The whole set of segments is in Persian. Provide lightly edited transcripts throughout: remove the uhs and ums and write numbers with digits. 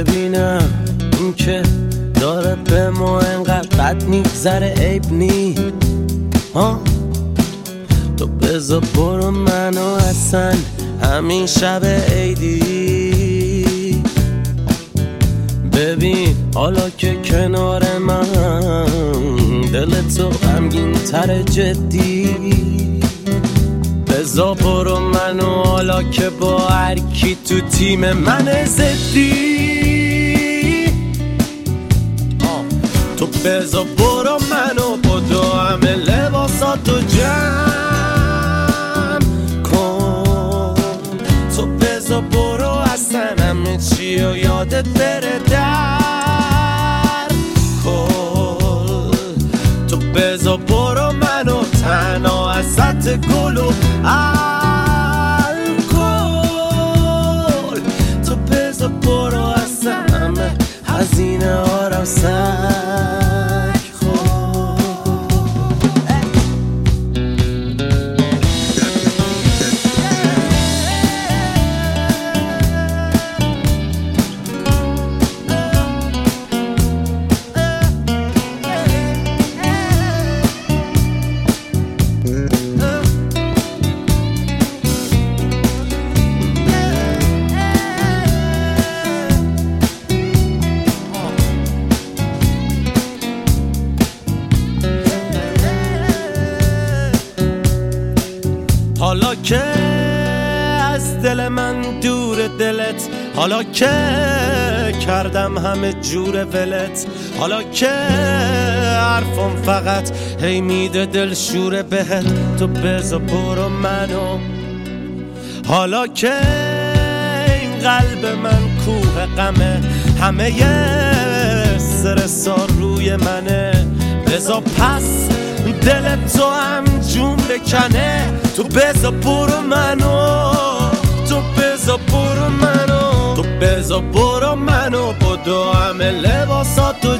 ببینم این که داره به ما انقدر بد میگذره عیب نی تو بذار برو منو اصلا همین شب عیدی ببین حالا که کنار من دل تو غمگین تر جدی بذار برو منو حالا که با هر کی تو تیم من زدی تو بذار برو منو با دو همه لباساتو جمع کن تو بذار برو اصلا همه چی و یادت بره در کن تو بذار برو منو تنها وسط گل و الکل تو بذار برو اصلا همه هزینه ها رو سک خور حالا که از دل من دور دلت حالا که کردم همه جور ولت حالا که حرفم فقط هی میده دل شوره بهت تو بذار برو منو حالا که این قلب من کوه غمه همه استرسا روی منه بذار پس دل تو هم جون بکنه تو بذار برو منو تو بذار برو منو تو بذار برو منو با دو همه لباساتو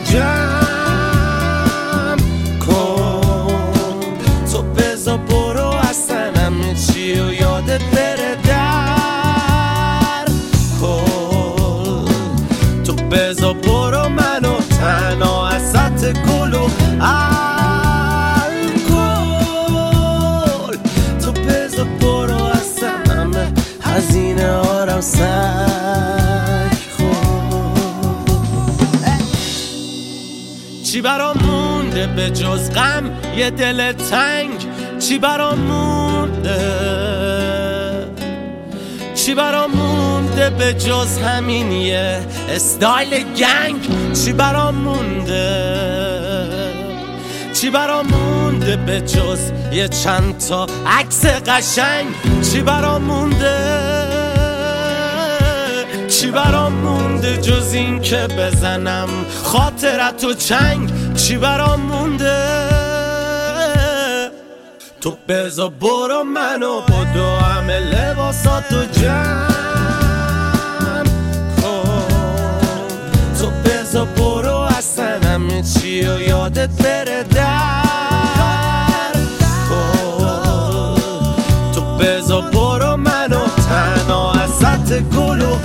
جمع کن تو بذار برو اصلا همه چی و یادت بره در کن تو بذار برو منو تنها وسط گل و هزینه ها رو سک خور چی برام مونده به جز غم یه دل تنگ چی برام مونده چی برام مونده به جز همین یه استایل گنگ چی برام مونده چی برام مونده به جز یه چند تا عکس قشنگ چی برام مونده چی برام مونده جز این که بزنم خاطرتو چنگ چی برام مونده تو بذار برو منو با دو همه لباساتو جمع کن تو بذار برو اصلا همه چی و یادت بره در کن تو بذار برو منو تنها وسط گل و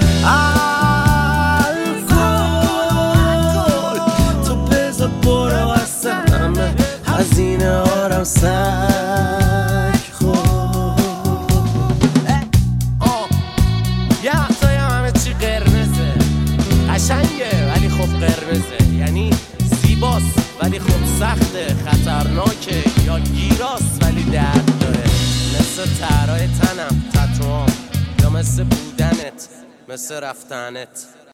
الکل تو بذار برو اصلا همه هزینه ها رو سک خور یه وقتایی همه چی قرمزه قشنگه ولی خب قرمزه یعنی زیباست ولی خب سخته خطرناکه یا گیراست ولی درد داره مثل طرای تنم تتوام یا مثل بودنت مثل رفتنت